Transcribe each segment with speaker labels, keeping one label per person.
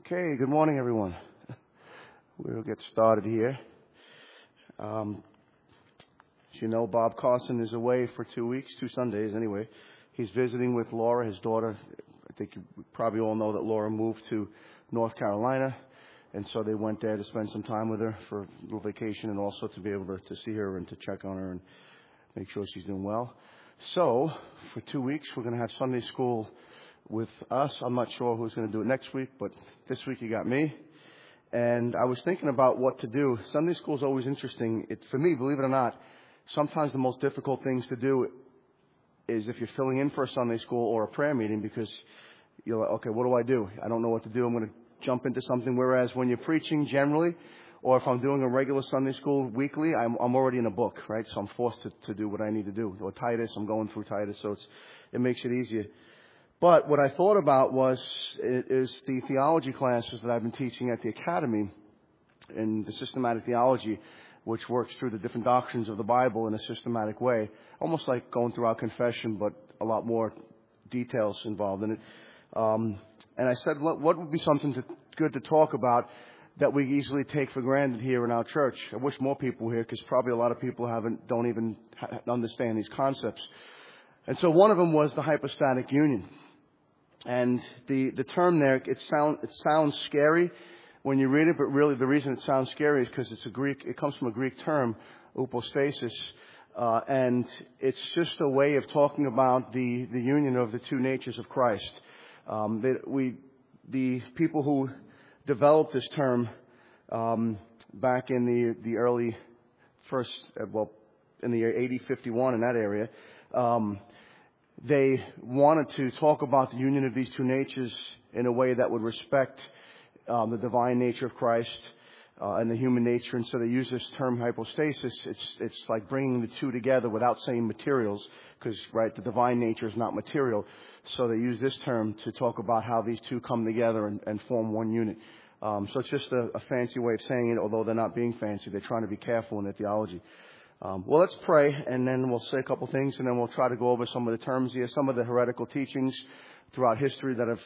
Speaker 1: Okay, good morning, everyone. We'll get started here. As you know, Bob Carson is away for 2 weeks, 2 Sundays anyway. He's visiting with Laura, his daughter. I think you probably all know that Laura moved to North Carolina, and so they went there to spend some time with her for a little vacation and also to be able to see her and to check on her and make sure she's doing well. So, for 2 weeks, we're going to have Sunday school with us. I'm not sure who's going to do it next week, but this week you got me. And I was thinking about what to do. Sunday school is always interesting. For me, believe it or not, sometimes the most difficult things to do is if you're filling in for a Sunday school or a prayer meeting, because you're like, okay, what do? I don't know what to do. I'm going to jump into something. Whereas when you're preaching generally, or if I'm doing a regular Sunday school weekly, I'm already in a book, right? So I'm forced to do what I need to do. Or Titus, I'm going through Titus, so it makes it easier. But what I thought about is the theology classes that I've been teaching at the Academy in the systematic theology, which works through the different doctrines of the Bible in a systematic way, almost like going through our confession, but a lot more details involved in it. And I said, what would be something good to talk about that we easily take for granted here in our church? I wish more people were here, because probably a lot of people don't even understand these concepts. And so one of them was the hypostatic union. And the term there, it sounds scary when you read it, but really the reason it sounds scary is because it comes from a Greek term, hypostasis, and it's just a way of talking about the union of the two natures of Christ. The people who developed this term back in the early in the year 8051 in that area, they wanted to talk about the union of these two natures in a way that would respect the divine nature of Christ and the human nature. And so they use this term hypostasis. It's like bringing the two together without saying materials, because, right, the divine nature is not material. So they use this term to talk about how these two come together and form one unit. So it's just a fancy way of saying it, although they're not being fancy. They're trying to be careful in their theology. Well, let's pray, and then we'll say a couple things, and then we'll try to go over some of the terms here, some of the heretical teachings throughout history that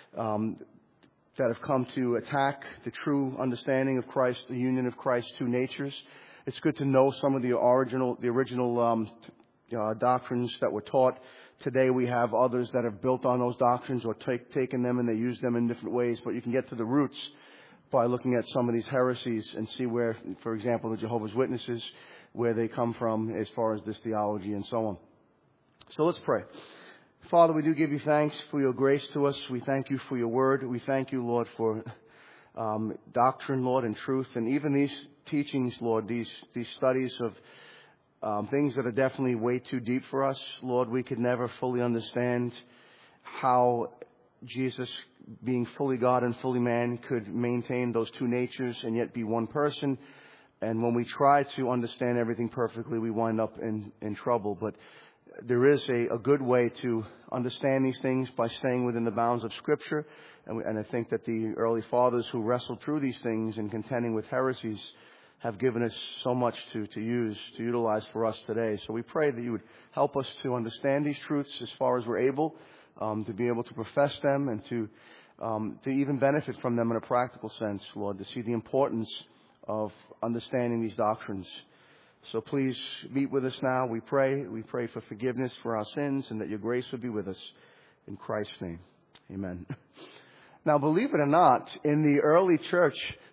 Speaker 1: have come to attack the true understanding of Christ, the union of Christ's two natures. It's good to know some of the original doctrines that were taught. Today we have others that have built on those doctrines or taken them and they use them in different ways, but you can get to the roots by looking at some of these heresies and see where, for example, the Jehovah's Witnesses, where they come from as far as this theology and so on. So let's pray. Father, we do give you thanks for your grace to us. We thank you for your word. We thank you, Lord, for doctrine, Lord, and truth. And even these teachings, Lord, these studies of things that are definitely way too deep for us. Lord, we could never fully understand how Jesus, being fully God and fully man, could maintain those two natures and yet be one person. And when we try to understand everything perfectly, we wind up in trouble. But there is a good way to understand these things by staying within the bounds of Scripture. And I think that the early fathers who wrestled through these things and contending with heresies have given us so much to utilize for us today. So we pray that you would help us to understand these truths as far as we're able, to be able to profess them and to even benefit from them in a practical sense, Lord, to see the importance of understanding these doctrines. So please meet with us now. We pray for forgiveness for our sins and that your grace would be with us. In Christ's name, amen. Now, believe it or not, in the early church,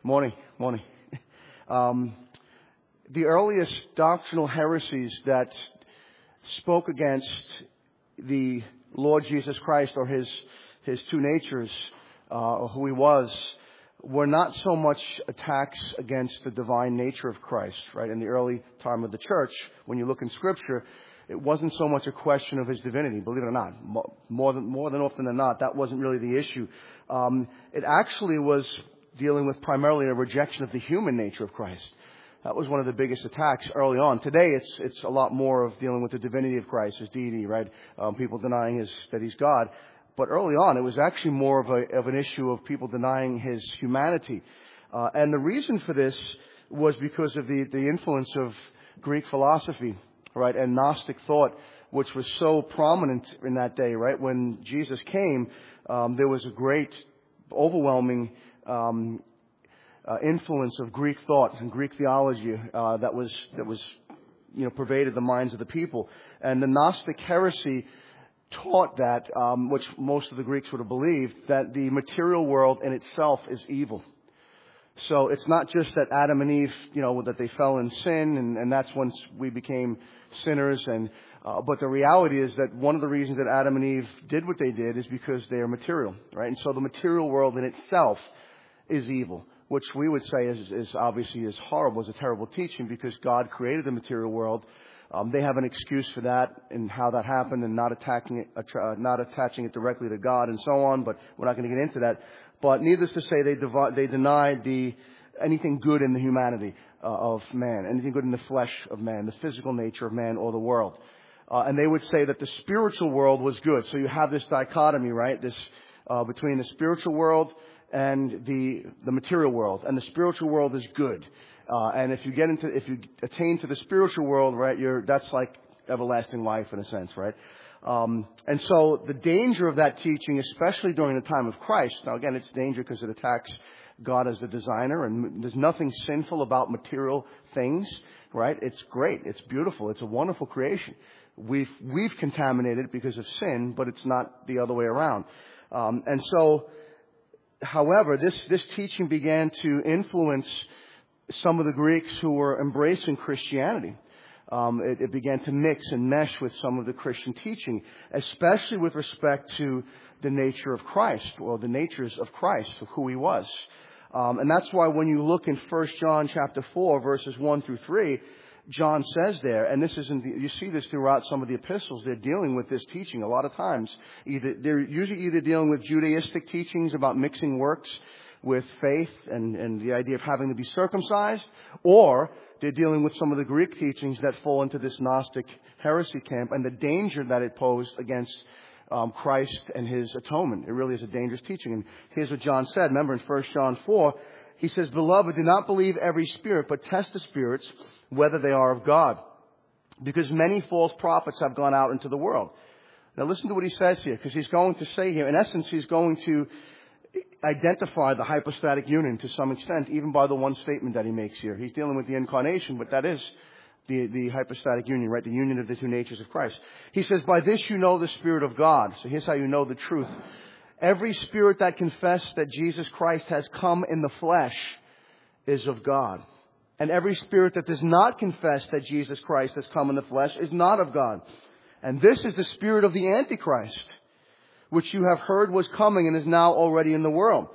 Speaker 1: the earliest doctrinal heresies that spoke against the Lord Jesus Christ or his two natures, or who he was, were not so much attacks against the divine nature of Christ, right? In the early time of the church, when you look in Scripture, it wasn't so much a question of his divinity, believe it or not. More than often than not, that wasn't really the issue. It actually was dealing with primarily a rejection of the human nature of Christ. That was one of the biggest attacks early on. Today, it's a lot more of dealing with the divinity of Christ, his deity, right? People denying that he's God. But early on, it was actually more of an issue of people denying his humanity. And the reason for this was because of the influence of Greek philosophy, right, and Gnostic thought, which was so prominent in that day, right? When Jesus came, there was a great, overwhelming influence of Greek thought and Greek theology that was pervaded the minds of the people. And the Gnostic heresy taught that, which most of the Greeks would have believed, that the material world in itself is evil. So it's not just that Adam and Eve, that they fell in sin, and that's when we became sinners. But the reality is that one of the reasons that Adam and Eve did what they did is because they are material, right? And so the material world in itself is evil, which we would say is obviously is horrible, is a terrible teaching, because God created the material world. They have an excuse for that and how that happened, and not attaching it directly to God and so on. But we're not going to get into that. But needless to say, they denied anything good in the humanity of man, anything good in the flesh of man, the physical nature of man or the world. And they would say that the spiritual world was good. So you have this dichotomy, right? This between the spiritual world and the material world, and the spiritual world is good. And if you attain to the spiritual world, right, that's like everlasting life in a sense, right? And so the danger of that teaching, especially during the time of Christ, now again, it's danger because it attacks God as the designer, and there's nothing sinful about material things, right? It's great, it's beautiful, it's a wonderful creation. We've contaminated it because of sin, but it's not the other way around. And so, however, this teaching began to influence some of the Greeks who were embracing Christianity. It began to mix and mesh with some of the Christian teaching, especially with respect to the nature of Christ, or the natures of Christ, of who He was. And that's why when you look in 1 John chapter 4, verses 1 through 3, John says there, and you see this throughout some of the epistles, they're dealing with this teaching a lot of times. They're usually dealing with Judaistic teachings about mixing works with faith and the idea of having to be circumcised, or they're dealing with some of the Greek teachings that fall into this Gnostic heresy camp and the danger that it posed against Christ and His atonement. It really is a dangerous teaching. And here's what John said. Remember in 1 John 4, he says, "Beloved, do not believe every spirit, but test the spirits, whether they are of God. Because many false prophets have gone out into the world." Now listen to what he says here, because he's going to say here, in essence, he's going to identify the hypostatic union to some extent, even by the one statement that he makes here. He's dealing with the incarnation, but that is the hypostatic union, right? The union of the two natures of Christ. He says, "By this you know the Spirit of God." So here's how you know the truth. "Every spirit that confesses that Jesus Christ has come in the flesh is of God. And every spirit that does not confess that Jesus Christ has come in the flesh is not of God. And this is the spirit of the Antichrist, which you have heard was coming and is now already in the world."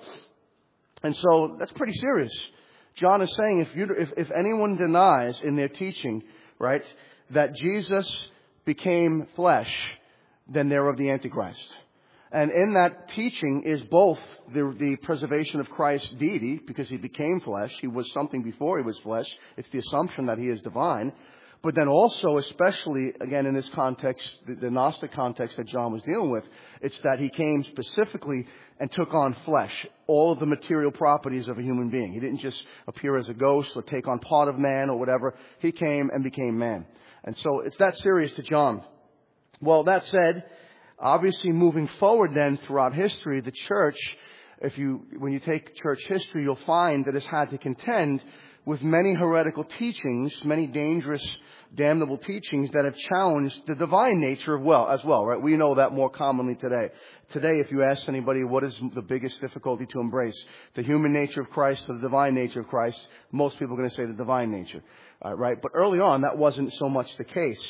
Speaker 1: And so that's pretty serious. John is saying if anyone denies in their teaching, right, that Jesus became flesh, then they're of the Antichrist. And in that teaching is both the preservation of Christ's deity, because He became flesh. He was something before He was flesh. It's the assumption that He is divine. But then also, especially, again, in this context, the Gnostic context that John was dealing with, it's that He came specifically and took on flesh, all of the material properties of a human being. He didn't just appear as a ghost or take on part of man or whatever. He came and became man. And so it's that serious to John. Well, that said, obviously moving forward then throughout history, the church, when you take church history, you'll find that it's had to contend with many heretical teachings, many dangerous, damnable teachings that have challenged the divine nature as well, right? We know that more commonly today. Today, if you ask anybody what is the biggest difficulty to embrace, the human nature of Christ or the divine nature of Christ, most people are going to say the divine nature, right? But early on, that wasn't so much the case.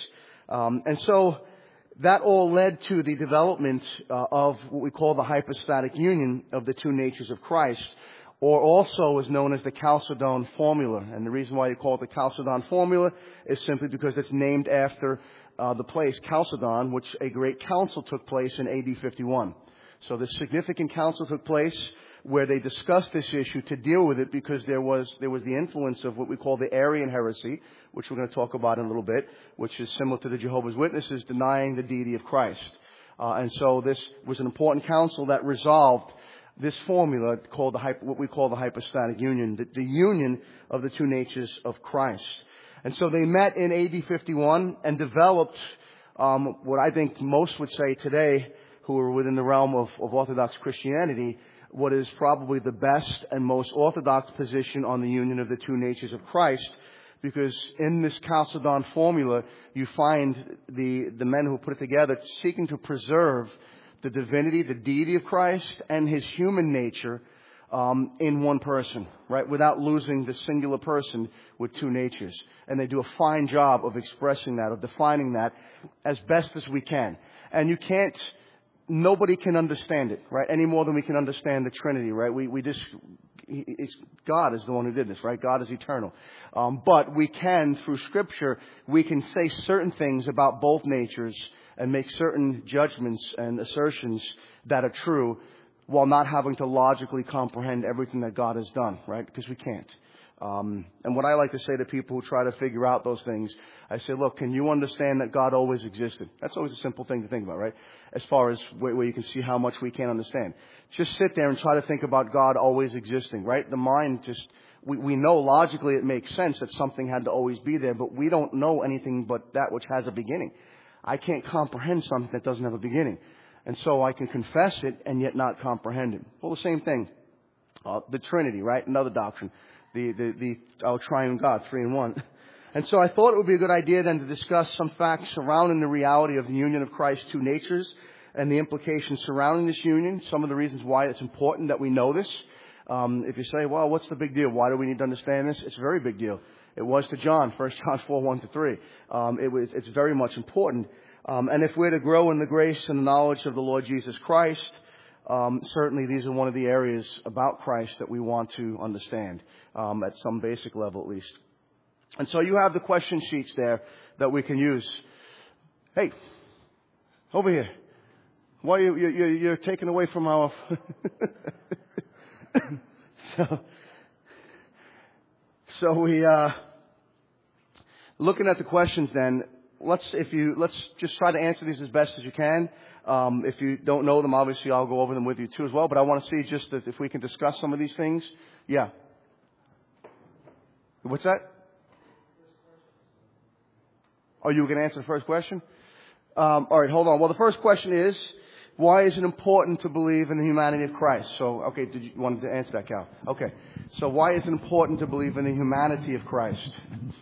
Speaker 1: And so that all led to the development of what we call the hypostatic union of the two natures of Christ, or also is known as the Chalcedon formula. And the reason why you call it the Chalcedon formula is simply because it's named after the place Chalcedon, which a great council took place in AD 51. So this significant council took place where they discussed this issue to deal with it, because there was the influence of what we call the Arian heresy, which we're going to talk about in a little bit, which is similar to the Jehovah's Witnesses, denying the deity of Christ. And so this was an important council that resolved this formula called what we call the hypostatic union, the union of the two natures of Christ. And so they met in AD 51 and developed what I think most would say today, who are within the realm of Orthodox Christianity what is probably the best and most orthodox position on the union of the two natures of Christ, because in this Chalcedon formula, you find the men who put it together seeking to preserve the divinity, the deity of Christ, and his human nature in one person, right? Without losing the singular person with two natures. And they do a fine job of expressing that, of defining that as best as we can. And nobody can understand it, right? Any more than we can understand the Trinity, right? God is the one who did this, right? God is eternal. But we can, through Scripture, we can say certain things about both natures and make certain judgments and assertions that are true while not having to logically comprehend everything that God has done, right? Because we can't. And what I like to say to people who try to figure out those things, I say, look, can you understand that God always existed? That's always a simple thing to think about, right? As far as where you can see how much we can't understand. Just sit there and try to think about God always existing, right? The mind we know logically it makes sense that something had to always be there, but we don't know anything but that which has a beginning. I can't comprehend something that doesn't have a beginning. And so I can confess it and yet not comprehend it. Well, the same thing. The Trinity, right? Another doctrine. Our triune God, 3 in 1. And so I thought it would be a good idea then to discuss some facts surrounding the reality of the union of Christ's two natures and the implications surrounding this union, some of the reasons why it's important that we know this. If you say, well, what's the big deal? Why do we need to understand this? It's a very big deal. It was to John, 1 John 4, 1-3. It's very much important. And if we're to grow in the grace and the knowledge of the Lord Jesus Christ, certainly these are one of the areas about Christ that we want to understand, at some basic level at least. And so you have the question sheets there that we can use. Hey, over here. Why you're taken away from our... So we, looking at the questions then, let's just try to answer these as best as you can. If you don't know them, obviously I'll go over them with you too as well. But I want to see just if we can discuss some of these things. Yeah. What's that? Oh, you were going to answer the first question? All right, hold on. Well, the first question is, why is it important to believe in the humanity of Christ? So, okay, did you want to answer that, Cal? Okay. So why is it important to believe in the humanity of Christ?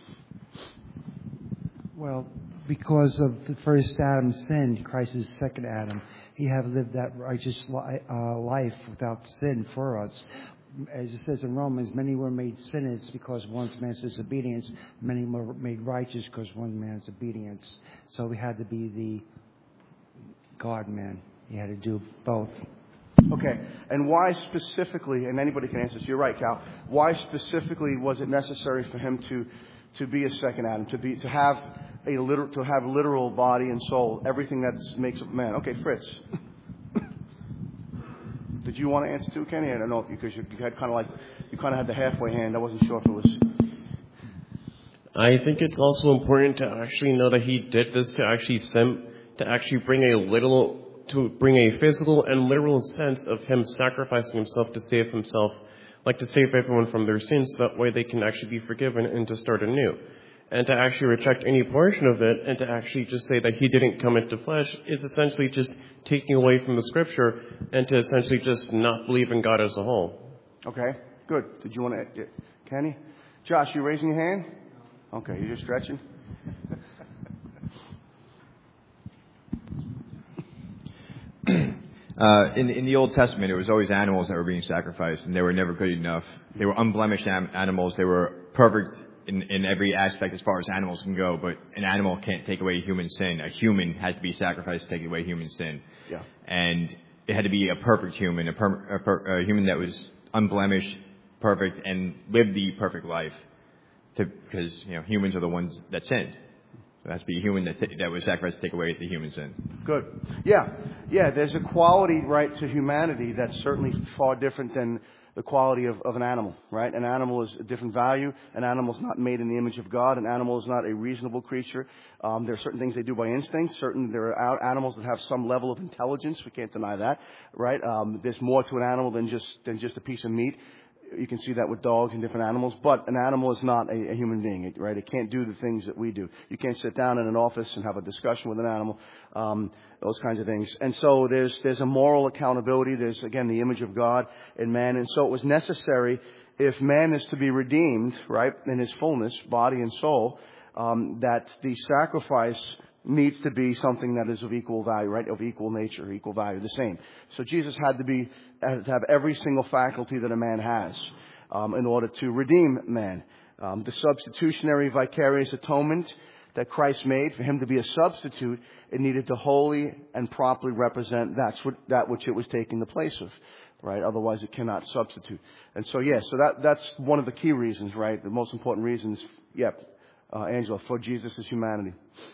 Speaker 2: Well, because of the first Adam sinned, Christ is the second Adam. He have lived that righteous life without sin for us. As it says in Romans, many were made sinners because one man's disobedience. Many were made righteous because one man's obedience. So we had to be the God-man. He had to do both.
Speaker 1: Okay. And why specifically, and anybody can answer this, you're right, Cal, why specifically was it necessary for him to be a second Adam, to have literal body and soul, everything that makes up man? Okay, Fritz. Did you want to answer too, Kenny? I don't know, because you had kind of had the halfway hand. I wasn't sure if it was.
Speaker 3: I think it's also important to actually know that he did this to actually bring a physical and literal sense of him sacrificing himself to save himself, like to save everyone from their sins, so that way they can actually be forgiven and to start anew. And to actually reject any portion of it and to actually just say that he didn't come into flesh is essentially just taking away from the Scripture and to essentially just not believe in God as a whole.
Speaker 1: Okay, good. Did you want to, Kenny? Josh, you raising your hand? Okay, you're just stretching?
Speaker 4: In the Old Testament, it was always animals that were being sacrificed, and they were never good enough. They were unblemished animals. They were perfect in every aspect as far as animals can go, but an animal can't take away human sin. A human had to be sacrificed to take away human sin.
Speaker 1: Yeah.
Speaker 4: And it had to be a perfect human, a human that was unblemished, perfect, and lived the perfect life. Because humans are the ones that sinned. It has to be a human that was sacrificed to take away the human sin.
Speaker 1: Good. Yeah. There's a quality, right, to humanity that's certainly far different than the quality of an animal, right? An animal is a different value. An animal is not made in the image of God. An animal is not a reasonable creature. There are certain things they do by instinct. There are animals that have some level of intelligence. We can't deny that, right? There's more to an animal than just a piece of meat. You can see that with dogs and different animals, but an animal is not a human being, right? It can't do the things that we do. You can't sit down in an office and have a discussion with an animal, those kinds of things. And so there's a moral accountability. There's, again, the image of God in man. And so it was necessary, if man is to be redeemed, right, in his fullness, body and soul, that the sacrifice needs to be something that is of equal value, right? Of equal nature, equal value, the same. So Jesus had to have every single faculty that a man has in order to redeem man. The substitutionary vicarious atonement that Christ made, for him to be a substitute, it needed to wholly and properly represent that which it was taking the place of, right? Otherwise it cannot substitute. And so, that's one of the key reasons, right? The most important reasons, Angela, for Jesus' humanity.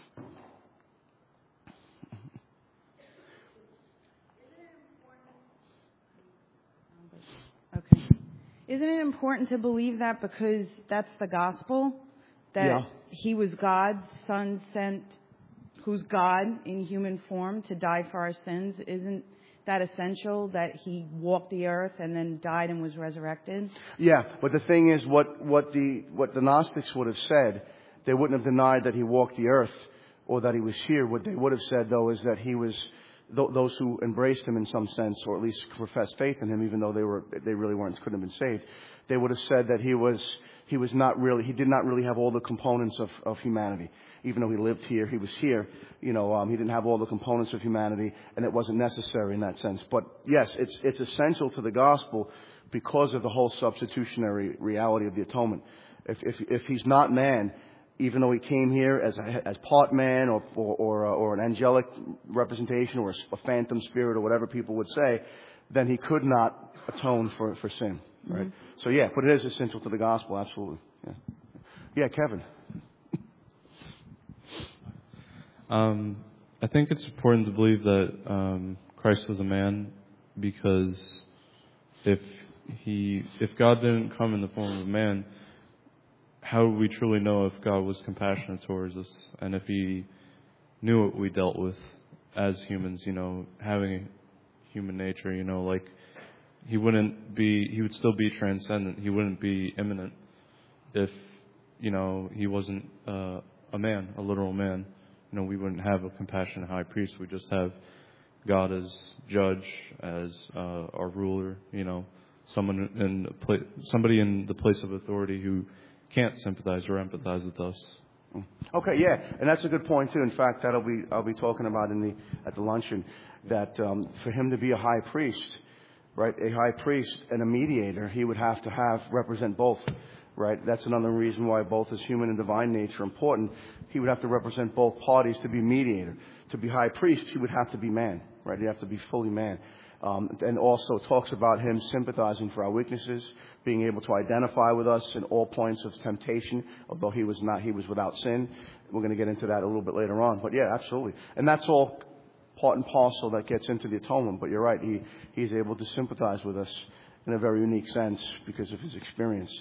Speaker 5: Okay. Isn't it important to believe that because that's the gospel? That he was God's son sent, who's God in human form, to die for our sins? Isn't that essential, that he walked the earth and then died and was resurrected? Yeah,
Speaker 1: but the thing is, what the Gnostics would have said, they wouldn't have denied that he walked the earth or that he was here. What they would have said, though, is that he was, those who embraced him in some sense, or at least professed faith in him, even though they really couldn't have been saved, they would have said that he did not really have all the components of humanity. Even though he lived here, he was here, he didn't have all the components of humanity, and it wasn't necessary in that sense. But yes, it's essential to the gospel because of the whole substitutionary reality of the atonement. If he's not man, even though he came here as part man or an angelic representation or a phantom spirit or whatever people would say, then he could not atone for sin, right? Mm-hmm. So but it is essential to the gospel, absolutely. Yeah, Kevin.
Speaker 6: I think it's important to believe that Christ was a man, because if God didn't come in the form of a man, how would we truly know if God was compassionate towards us, and if he knew what we dealt with as humans, having a human nature, like he would still be transcendent. He wouldn't be immanent if, he wasn't a man, a literal man. We wouldn't have a compassionate high priest. We just have God as judge, as our ruler, somebody in the place of authority who can't sympathize or empathize with us.
Speaker 1: Okay, and that's a good point too. In fact, I'll be talking about at the luncheon, that for him to be a high priest, right, a high priest and a mediator, he would have to represent both, right? That's another reason why both his human and divine nature are important. He would have to represent both parties to be mediator. To be high priest, he would have to be man, right? He'd have to be fully man. And also talks about him sympathizing for our weaknesses, being able to identify with us in all points of temptation, although he was without sin. We're going to get into that a little bit later on. But yeah, absolutely. And that's all part and parcel that gets into the atonement. But you're right, he's able to sympathize with us in a very unique sense because of his experience.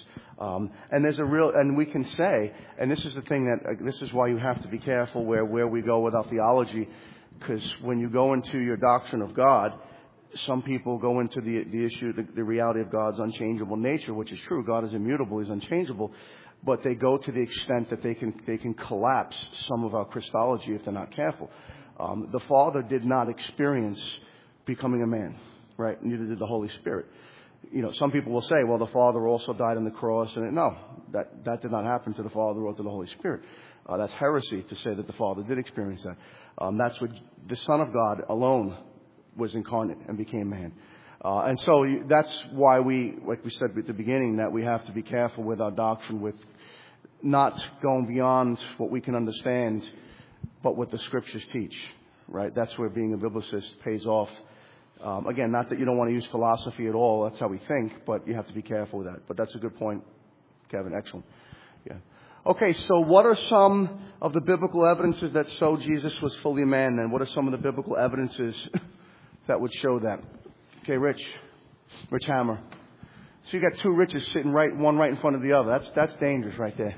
Speaker 1: And we can say, and this is the thing this is why you have to be careful where we go with our theology, because when you go into your doctrine of God, some people go into the issue, the reality of God's unchangeable nature, which is true. God is immutable, he's unchangeable, but they go to the extent that they can collapse some of our Christology if they're not careful. The Father did not experience becoming a man, right? Neither did the Holy Spirit. Some people will say, well, the Father also died on the cross, and no, that did not happen to the Father or to the Holy Spirit. That's heresy to say that the Father did experience that. That's what the Son of God alone was incarnate and became man. And so that's why like we said at the beginning, that we have to be careful with our doctrine, with not going beyond what we can understand, but what the Scriptures teach, right? That's where being a biblicist pays off. Again, not that you don't want to use philosophy at all. That's how we think, but you have to be careful with that. But that's a good point, Kevin. Excellent. Yeah. Okay, so what are some of the biblical evidences that show Jesus was fully man, and what are some of the biblical evidences that would show that? Okay, Rich Hammer. So you got two Riches sitting one right in front of the other. That's dangerous right there.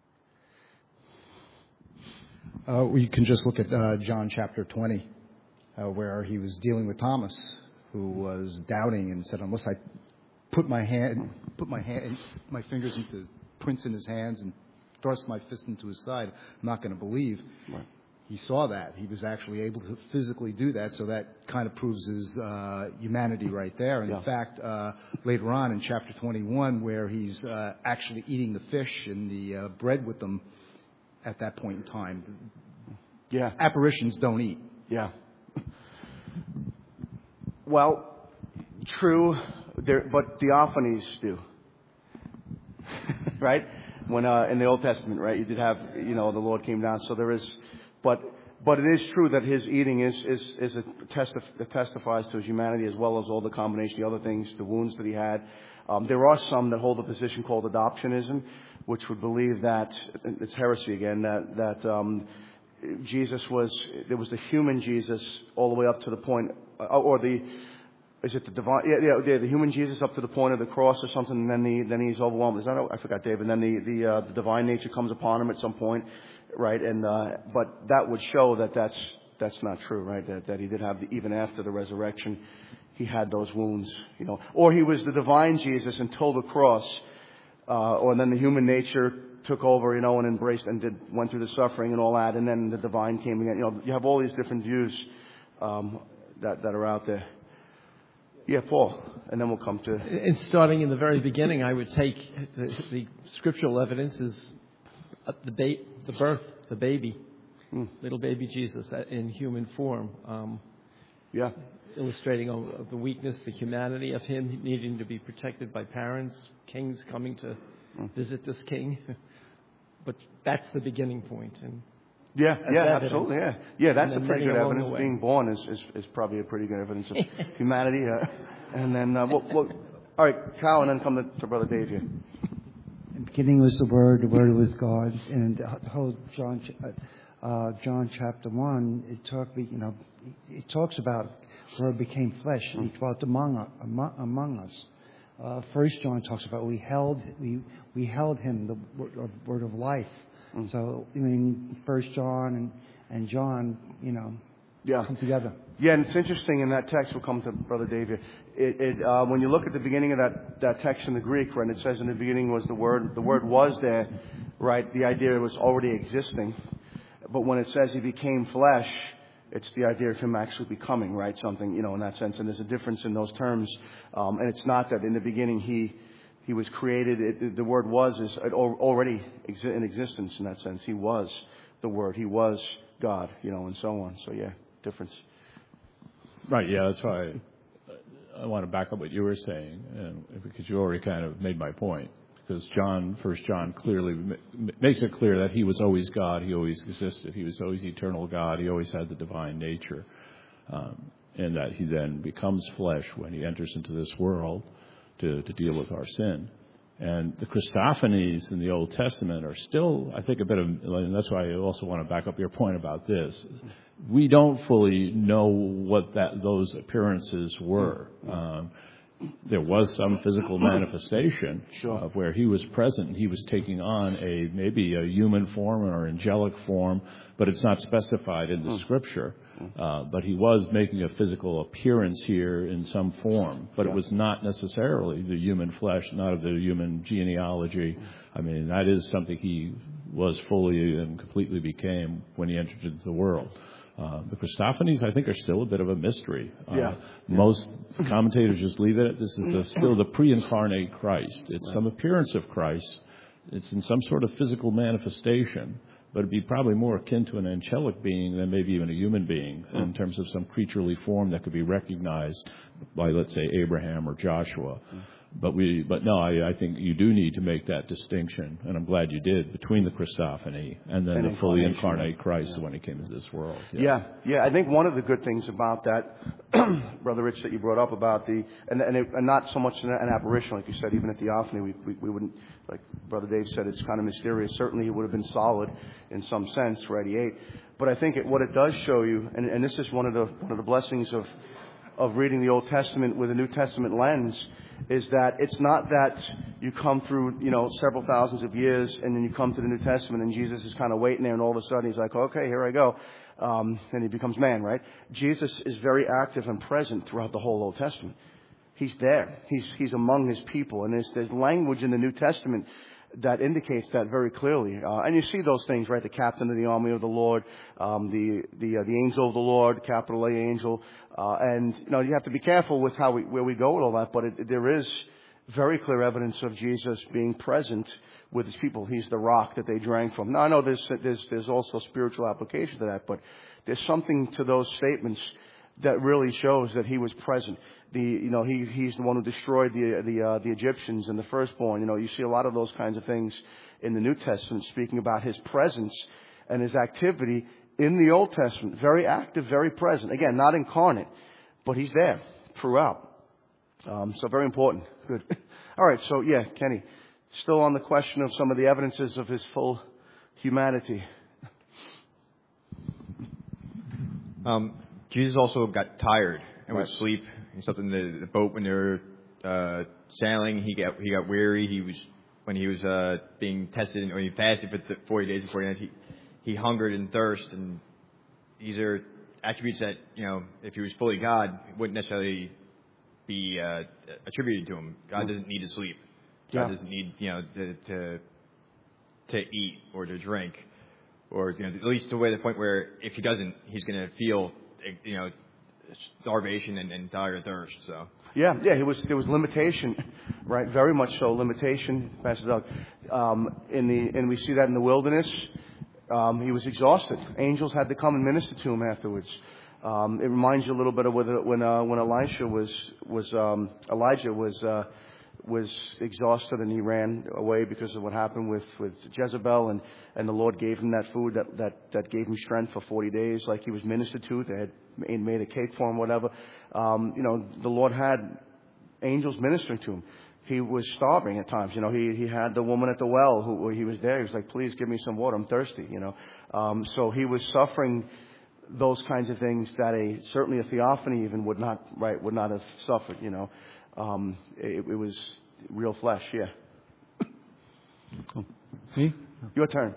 Speaker 7: We can just look at John chapter 20. where he was dealing with Thomas, who was doubting and said, unless I put my fingers into prints in his hands and thrust my fist into his side, I'm not going to believe.
Speaker 1: Right.
Speaker 7: He saw that. He was actually able to physically do that, so that kind of proves his humanity right there. And in fact, later on in chapter 21, where he's actually eating the fish and the bread with them at that point in time.
Speaker 1: Yeah.
Speaker 7: Apparitions don't eat.
Speaker 1: Yeah. Well, true, but theophanies do. Right? When in the Old Testament, right, you did have, the Lord came down. So there is, but it is true that his eating testifies to his humanity, as well as all the combination of the other things, the wounds that he had. There are some that hold a position called adoptionism, which would believe that it's heresy again, that Jesus there was the human Jesus all the way up to the point, is it the divine? Yeah, the human Jesus up to the point of the cross or something, and then he's overwhelmed. I forgot, David. And then the divine nature comes upon him at some point, right? And but that would show that that's not true, right? That he did have even after the resurrection, he had those wounds, or he was the divine Jesus until the cross, or then the human nature took over, and embraced and went through the suffering and all that, and then the divine came again. You have all these different views that are out there. Yeah, Paul, and then we'll come to...
Speaker 8: And starting in the very beginning, I would take the scriptural evidence is the birth, the baby, little baby Jesus in human form. Illustrating the weakness, the humanity of him needing to be protected by parents, kings coming to visit this king. But that's the beginning point. And
Speaker 1: yeah, absolutely, yeah. That's a pretty good evidence.
Speaker 8: Being
Speaker 1: born is probably a pretty good evidence of humanity. And then, all right, Kyle, and then come to Brother Dave here.
Speaker 2: In the beginning was the Word was God, and the whole John chapter 1, it talks about the Word became flesh and He dwelt among us. First John talks about we held Him, the word of life. So, First John and John, come together.
Speaker 1: Yeah, and it's interesting in that text, we'll come to Brother David. When you look at the beginning of that text in the Greek, right, it says in the beginning was the Word was there, right? The idea was already existing. But when it says He became flesh, it's the idea of Him actually becoming, right? Something, in that sense. And there's a difference in those terms. And it's not that in the beginning He was created. The Word is already in existence in that sense. He was the Word. He was God, and so on. So, yeah, difference.
Speaker 9: Right, yeah, that's why I want to back up what you were saying, because you already kind of made my point. Because First John clearly makes it clear that He was always God. He always existed. He was always eternal God. He always had the divine nature. And that He then becomes flesh when He enters into this world to deal with our sin. And the Christophanies in the Old Testament are still, I think, and that's why I also want to back up your point about this. We don't fully know what those appearances were. There was some physical manifestation of where He was present and He was taking on maybe a human form or angelic form, but it's not specified in the Scripture. But He was making a physical appearance here in some form, but it was not necessarily the human flesh, not of the human genealogy. I mean, that is something He was fully and completely became when He entered into the world. The Christophanies, I think, are still a bit of a mystery. Most commentators just leave it at this is still the pre-incarnate Christ. It's some appearance of Christ. It's in some sort of physical manifestation, but it'd be probably more akin to an angelic being than maybe even a human being in terms of some creaturely form that could be recognized by, let's say, Abraham or Joshua. But no, I think you do need to make that distinction, and I'm glad you did, between the Christophany and then the fully incarnate Christ when He came into this world.
Speaker 1: Yeah. I think one of the good things about that, Brother Rich, that you brought up about and not so much an apparition, like you said, even at theophany, we wouldn't, like Brother Dave said, it's kind of mysterious. Certainly, He would have been solid in some sense, right? He ate. But I think what it does show you, and this is one of the blessings of reading the Old Testament with a New Testament lens, is that it's not that you come through, several thousands of years and then you come to the New Testament and Jesus is kind of waiting there and all of a sudden He's like, okay, here I go. and he becomes man, right? Jesus is very active and present throughout the whole Old Testament. He's there. He's among his people. And there's language in the New Testament that indicates that very clearly. And you see those things, right? The captain of the army of the Lord, the angel of the Lord, capital A angel. And, you have to be careful with where we go with all that. But there is very clear evidence of Jesus being present with his people. He's the rock that they drank from. Now, I know there's also spiritual application to that, but there's something to those statements that really shows that he was present. He's the one who destroyed the Egyptians and the firstborn. You see a lot of those kinds of things in the New Testament, speaking about his presence and his activity in the Old Testament. Very active, very present. Again, not incarnate, but he's there throughout. So very important. Good. All right. So yeah, Kenny, still on the question of some of the evidences of his full humanity.
Speaker 4: Jesus also got tired and would sleep. He slept in the boat when they were sailing. He got weary. When he was being tested, or he fasted for 40 days and 40 nights. He hungered and thirsted, and these are attributes that if he was fully God, wouldn't necessarily be attributed to him. God doesn't need to sleep. God doesn't need to eat or to drink, or at least to the point where if he doesn't, he's going to feel starvation and dire thirst. So
Speaker 1: there was limitation, right? Very much so, limitation, Pastor Doug. And we see that in the wilderness. He was exhausted. Angels had to come and minister to him afterwards. It reminds you a little bit of when Elijah was exhausted and he ran away because of what happened with Jezebel, and the Lord gave him that food that gave him strength for 40 days, like he was ministered to. They had made a cake for him, whatever. The Lord had angels ministering to him. He was starving at times. He had the woman at the well who he was there. He was like, "Please give me some water. I'm thirsty." So he was suffering those kinds of things that certainly a theophany even would not have suffered. It was real flesh. Yeah.
Speaker 10: Me?
Speaker 1: Your turn.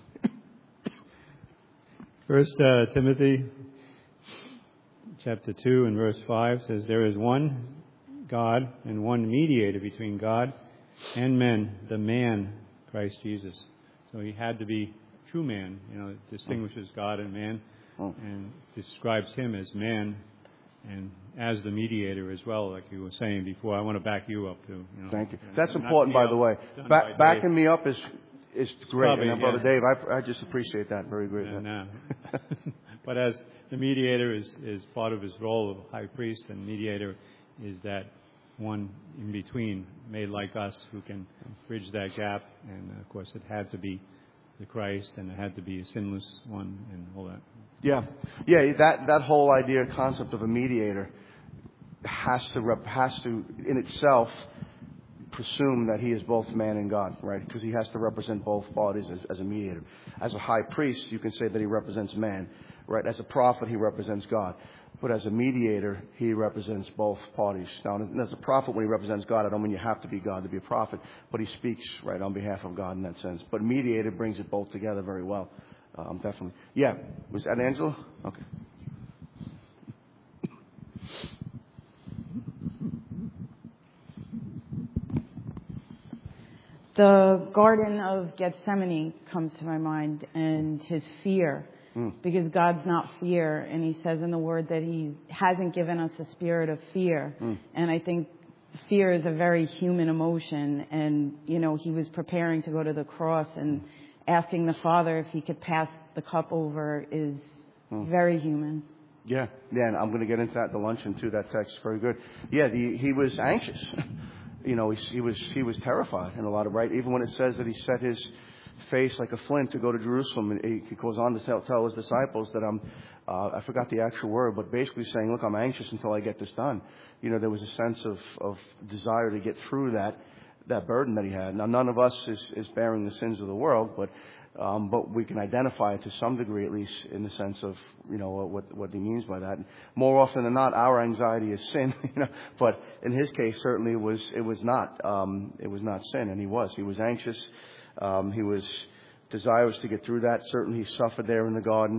Speaker 10: 1 Timothy chapter 2 and verse 5 says, "There is one God and one mediator between God and men, the man, Christ Jesus." So he had to be true man. It distinguishes God and man and describes him as man and as the mediator as well, like you were saying before. I want to back you up too.
Speaker 1: Thank you. That's important, by the way. Backing me up is great.
Speaker 10: Probably,
Speaker 1: and Brother Dave, I just appreciate that. Very great.
Speaker 10: But as the mediator is part of his role of high priest, and mediator is that one in between, made like us, who can bridge that gap. And of course, it had to be the Christ, and it had to be a sinless one, and all that.
Speaker 1: Yeah. That whole idea, concept of a mediator, has to in itself presume that he is both man and God, right? Because he has to represent both parties as a mediator. As a high priest, you can say that he represents man, right? As a prophet, he represents God. But as a mediator, he represents both parties. Now, as a prophet, when he represents God, I don't mean you have to be God to be a prophet, but he speaks right on behalf of God in that sense. But mediator brings it both together very well, definitely. Yeah, was that Angela? Okay.
Speaker 5: The Garden of Gethsemane comes to my mind, and his fear. Because God's not fear, and he says in the Word that he hasn't given us a spirit of fear. And I think fear is a very human emotion, and, he was preparing to go to the cross, and asking the Father if he could pass the cup over is very human.
Speaker 1: Yeah, and I'm going to get into that at the luncheon too, that text. Very good. Yeah, he was anxious. He was terrified in a lot of, right? Even when it says that he set his face like a flint to go to Jerusalem, and he goes on to tell his disciples that I forgot the actual word, but basically saying, "Look, I'm anxious until I get this done." There was a sense of desire to get through that burden that he had. Now, none of us is bearing the sins of the world, but we can identify it to some degree, at least in the sense of what he means by that. More often than not, our anxiety is sin, but in his case, certainly it was not sin, and he was anxious. He was desirous to get through that. Certainly, he suffered there in the garden.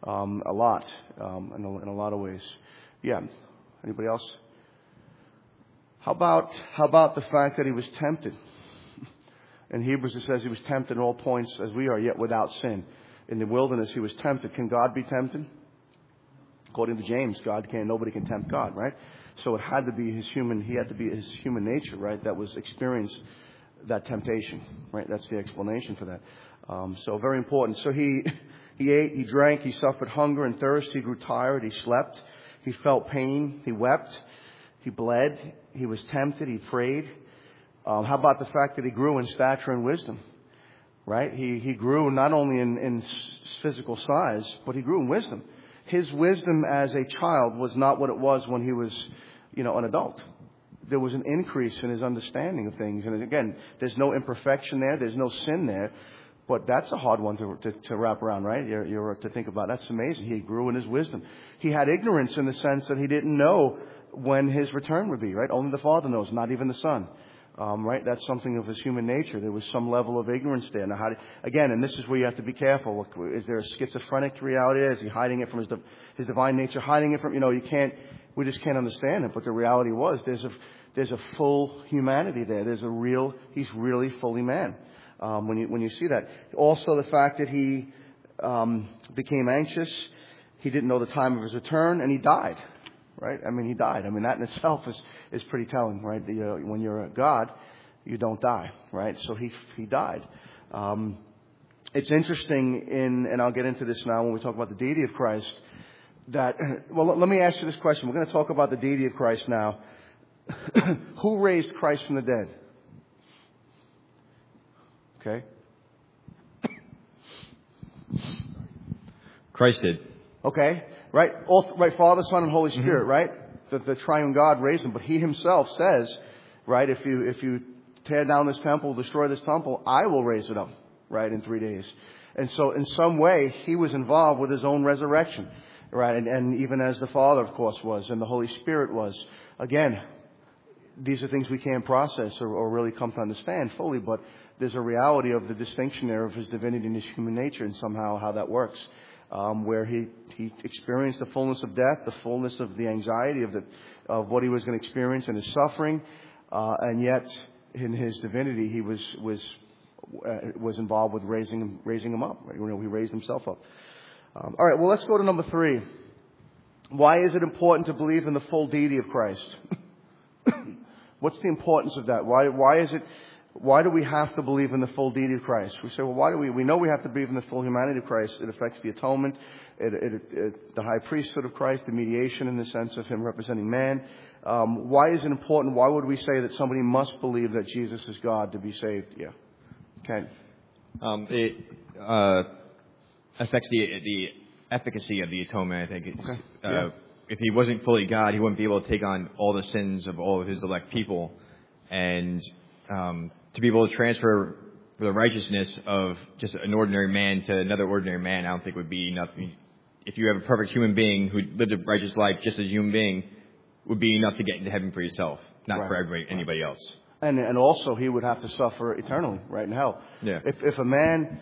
Speaker 1: a lot, in a lot of ways. Yeah. Anybody else? How about the fact that he was tempted? In Hebrews it says he was tempted at all points as we are, yet without sin. In the wilderness he was tempted. Can God be tempted? According to James, nobody can tempt God, right? So it had to be he had to be his human nature, right, that was experienced that temptation, right? That's the explanation for that. So very important. So he ate, he drank, he suffered hunger and thirst, he grew tired, he slept, he felt pain, he wept, he bled, he was tempted, he prayed. How about the fact that he grew in stature and wisdom? Right? He grew not only in physical size, but he grew in wisdom. His wisdom as a child was not what it was when he was, an adult. There was an increase in his understanding of things. And again, there's no imperfection there. There's no sin there. But that's a hard one to wrap around, right? You're to think about. That's amazing. He grew in his wisdom. He had ignorance in the sense that he didn't know when his return would be, right? Only the Father knows, not even the Son. Right? That's something of his human nature. There was some level of ignorance there. Now, and this is where you have to be careful. Is there a schizophrenic reality? Is he hiding it from his divine nature? Hiding it from, we just can't understand it. But the reality was, there's a full humanity there. He's really fully man. When you see that. Also the fact that he, became anxious. He didn't know the time of his return, and he died. Right? He died. That in itself is pretty telling, right? When you're a God, you don't die, right? So he died. It's interesting and I'll get into this now when we talk about the deity of Christ, let me ask you this question. We're going to talk about the deity of Christ now. Who raised Christ from the dead? Okay.
Speaker 4: Christ did.
Speaker 1: Okay. Right? Right, Father, Son, and Holy Spirit, right? The triune God raised him. But he himself says, right, if you tear down this temple, destroy this temple, I will raise it up, right, in 3 days. And so in some way, he was involved with his own resurrection, right? And even as the Father, of course, was, and the Holy Spirit was. Again, these are things we can't process or really come to understand fully, but there's a reality of the distinction there of his divinity and his human nature and somehow how that works. Where he experienced the fullness of death, the fullness of the anxiety of what he was going to experience in his suffering, and yet in his divinity he was involved with raising him up. Right? He raised himself up. All right. Well, let's go to number 3. Why is it important to believe in the full deity of Christ? What's the importance of that? Why do we have to believe in the full deity of Christ? We say, well, why do we know we have to believe in the full humanity of Christ. It affects the atonement, the high priesthood of Christ, the mediation in the sense of him representing man. Why is it important? Why would we say that somebody must believe that Jesus is God to be saved? Yeah. Okay.
Speaker 4: It affects the efficacy of the atonement, I think. If he wasn't fully God, he wouldn't be able to take on all the sins of all of his elect people. And to be able to transfer the righteousness of just an ordinary man to another ordinary man, I don't think would be enough. If you have a perfect human being who lived a righteous life just as a human being, would be enough to get into heaven for yourself, not for anybody else. And also he would have to suffer eternally, right, in hell. Yeah. If a man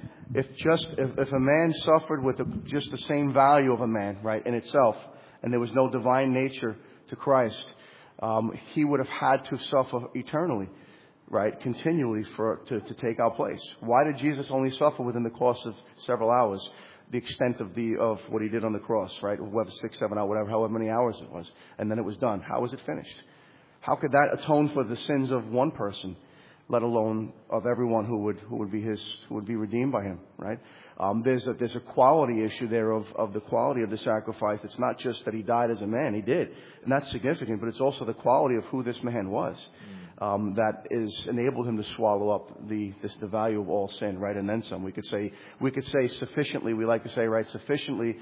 Speaker 4: suffered with just the same value of a man, right, in itself, and there was no divine nature to Christ, he would have had to suffer eternally. Right, continually to take our place. Why did Jesus only suffer within the course of several hours? The extent of what he did on the cross, right? Whether 6, 7 hours, however many hours it was, and then it was done. How was it finished? How could that atone for the sins of one person, let alone of everyone who would be redeemed by him? Right? There's a quality issue there of the quality of the sacrifice. It's not just that he died as a man; he did, and that's significant. But it's also the quality of who this man was. That is enabled him to swallow up the value of all sin, right, and then some. We could say sufficiently. We like to say, right, sufficiently,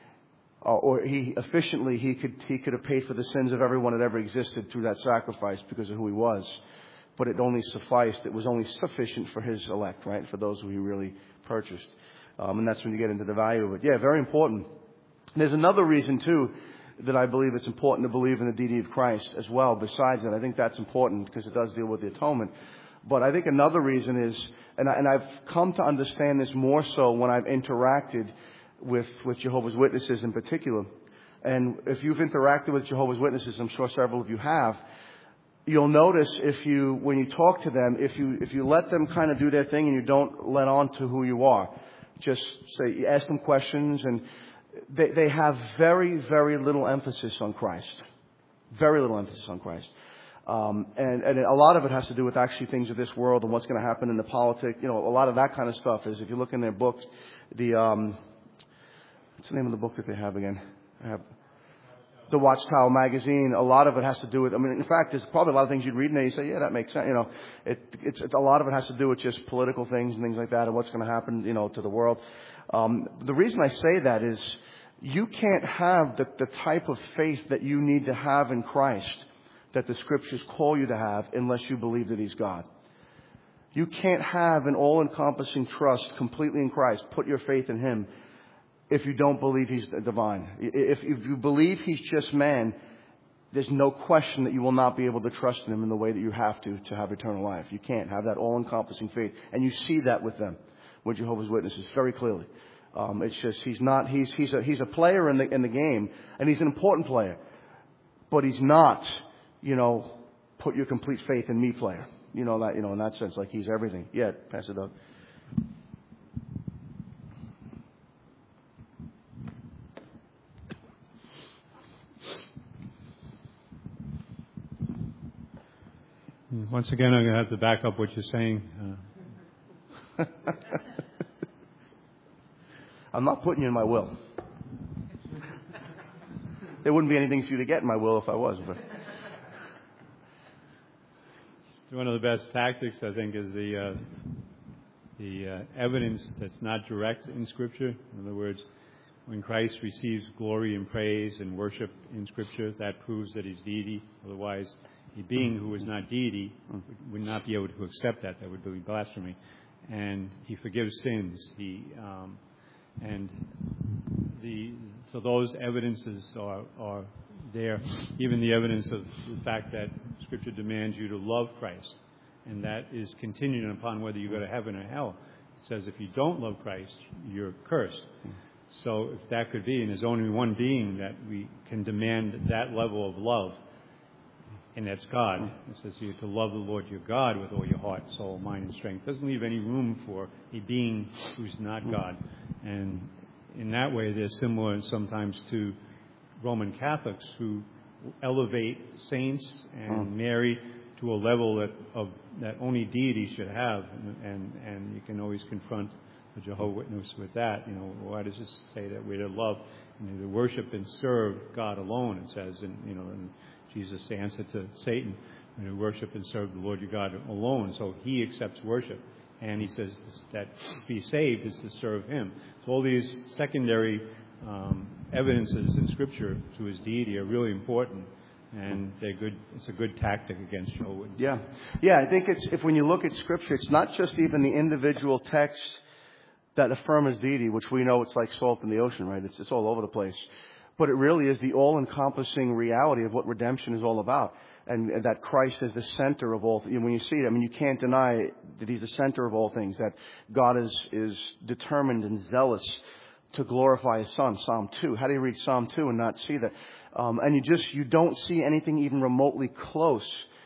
Speaker 4: or efficiently. He could have paid for the sins of everyone that ever existed through that sacrifice because of who he was. But it only sufficed. It was only sufficient for his elect, right, for those who he really purchased. And that's when you get into the value of it. Yeah, very important. There's another reason too that I believe it's important to believe in the deity of Christ as well. Besides that, I think that's important because it does deal with the atonement. But I think another reason is, and I've come to understand this more so when I've interacted
Speaker 1: with Jehovah's Witnesses in particular. And if you've interacted with Jehovah's Witnesses, I'm sure several of you have, you'll notice when you talk to them, if you let them kind of do their thing and you don't let on to who you are, just say, ask them questions, and they have very, very little emphasis on Christ. Very little emphasis on Christ. And a lot of it has to do with actually things of this world and what's going to happen in the politics. A lot of that kind of stuff is, if you look in their books, what's the name of the book that they have again? The Watchtower magazine. A lot of it has to do with, in fact, there's probably a lot of things you'd read in there, you say, yeah, that makes sense. It's a lot of it has to do with just political things and things like that, and what's going to happen, to the world. The reason I say that is, you can't have the type of faith that you need to have in Christ that the Scriptures call you to have unless you believe that He's God. You can't have an all-encompassing trust completely in Christ, put your faith in Him, if you don't believe He's divine. If you believe He's just man, there's no question that you will not be able to trust in Him in the way that you have to have eternal life. You can't have that all-encompassing faith. And you see that with them, with Jehovah's Witnesses, very clearly. It's just, he's a player in the game, and he's an important player. But he's not, put your complete faith in me player. In that sense, like he's everything. Yeah, pass it up.
Speaker 10: Once again, I'm going to have to back up what you're saying.
Speaker 1: I'm not putting you in my will. There wouldn't be anything for you to get in my will if I was. But
Speaker 10: one of the best tactics, I think, is the evidence that's not direct in Scripture. In other words, when Christ receives glory and praise and worship in Scripture, that proves that He's deity. Otherwise, a being who is not deity would not be able to accept that. That would be blasphemy. And He forgives sins. So those evidences are there. Even the evidence of the fact that Scripture demands you to love Christ, and that is contingent upon whether you go to heaven or hell. It says if you don't love Christ, you're cursed. So if that could be, and there's only one being that we can demand that level of love, and that's God. It says you have to love the Lord your God with all your heart, soul, mind, and strength. It doesn't leave any room for a being who's not God. And in that way, they're similar sometimes to Roman Catholics who elevate saints and Mary to a level that only deity should have. And you can always confront the Jehovah's Witness with that. Why does this say that we're to love and to worship and serve God alone? It says, and Jesus answered to Satan, to worship and serve the Lord your God alone. So He accepts worship. And He says that to be saved is to serve Him. So all these secondary evidences in Scripture to His deity are really important, and they're good. It's a good tactic against Jehovah.
Speaker 1: Yeah. I think if when you look at Scripture, it's not just even the individual texts that affirm His deity, which we know it's like salt in the ocean, right? It's all over the place. But it really is the all-encompassing reality of what redemption is all about. And that Christ is the center of all. When you see it, you can't deny that He's the center of all things. That God is determined and zealous to glorify His Son. Psalm 2. How do you read Psalm 2 and not see that? And you don't see anything even remotely close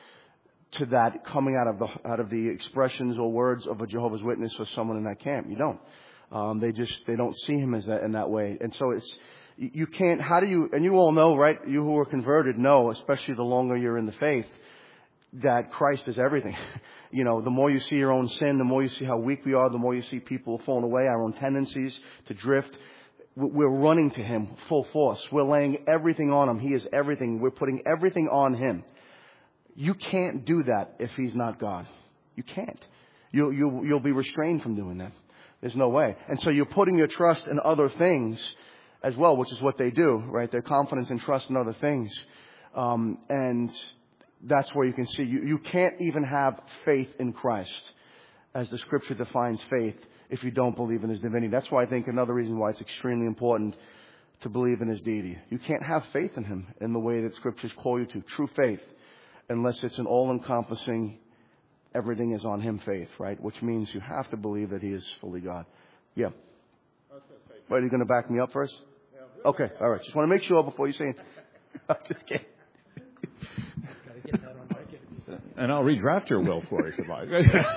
Speaker 1: to that coming out of the expressions or words of a Jehovah's Witness or someone in that camp. You don't. They don't see Him as that in that way. And so you can't, and you all know, right? You who are converted know, especially the longer you're in the faith, that Christ is everything. The more you see your own sin, the more you see how weak we are, the more you see people falling away, our own tendencies to drift. We're running to Him full force. We're laying everything on Him. He is everything. We're putting everything on Him. You can't do that if He's not God. You can't. You'll be restrained from doing that. There's no way. And so you're putting your trust in other things as well, which is what they do, right? Their confidence and trust in other things. And that's where you can see you can't even have faith in Christ as the Scripture defines faith if you don't believe in His divinity. That's why I think another reason why it's extremely important to believe in His deity. You can't have faith in Him in the way that Scriptures call you to, true faith, unless it's an all-encompassing, everything is on Him faith, right? Which means you have to believe that He is fully God. Yeah.
Speaker 9: I was going to say,
Speaker 1: Wait, are you going to back me up first? Okay, all right. Just want to make sure before you say anything. I'm just kidding.
Speaker 9: And I'll redraft your will for you if you like.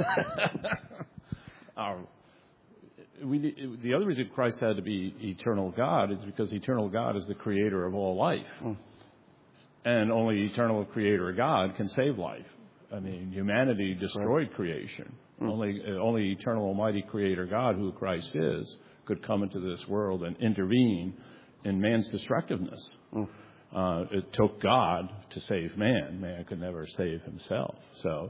Speaker 9: The other reason Christ had to be eternal God is because eternal God is the creator of all life. And only eternal creator God can save life. I mean, humanity destroyed creation. Only eternal almighty creator God, who Christ is, could come into this world and intervene in man's destructiveness. It took God to save man. Man could never save himself. So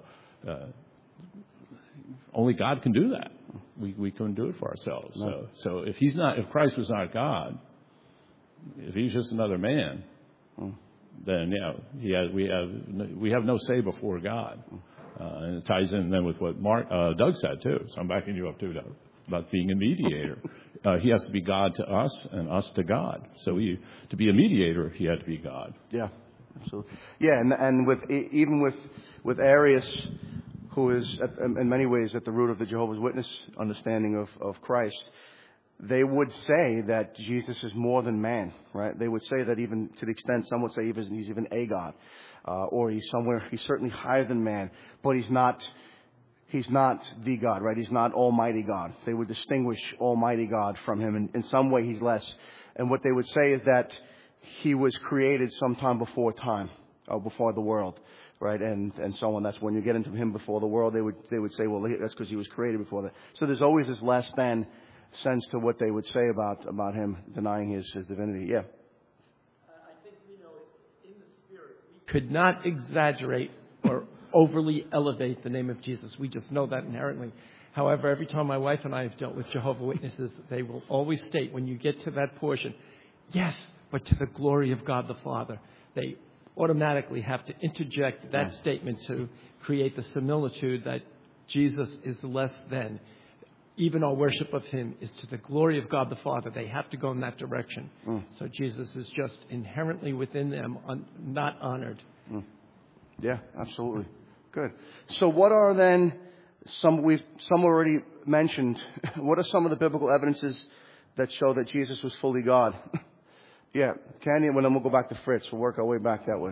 Speaker 9: only God can do that. We couldn't do it for ourselves. No. So if Christ was not God, if he's just another man, then we have no say before God. And it ties in then with what Doug said too. So I'm backing you up too, Doug, about being a mediator. He has to be God to us and us to God. So to be a mediator, he had to be God.
Speaker 1: Yeah, absolutely. Yeah, and even with Arius, who is in many ways at the root of the Jehovah's Witness understanding of Christ, they would say that Jesus is more than man, right? They would say that even to the extent some would say he's even a God, or he's certainly higher than man, but he's not the God, right? He's not Almighty God. They would distinguish Almighty God from him. And in some way, he's less. And what they would say is that he was created sometime before time, or before the world, right? And so on. That's when you get into him before the world. They would say, well, that's because he was created before that. So there's always this less than sense to what they would say about him denying his divinity. Yeah.
Speaker 8: I think, in the spirit, we could not exaggerate or overly elevate the name of Jesus. We just know that inherently. However, every time my wife and I have dealt with Jehovah's Witnesses, they will always state, when you get to that portion, yes, but to the glory of God the Father. They automatically have to interject that statement to create the similitude that Jesus is less than. Even our worship of him is to the glory of God the Father. They have to go in that direction. So Jesus is just inherently within them, not honored.
Speaker 1: Yeah, absolutely. Good. So what are then some already mentioned, what are some of the biblical evidences that show that Jesus was fully God? Yeah, Candy, and then we'll go back to Fritz. We'll work our way back that way.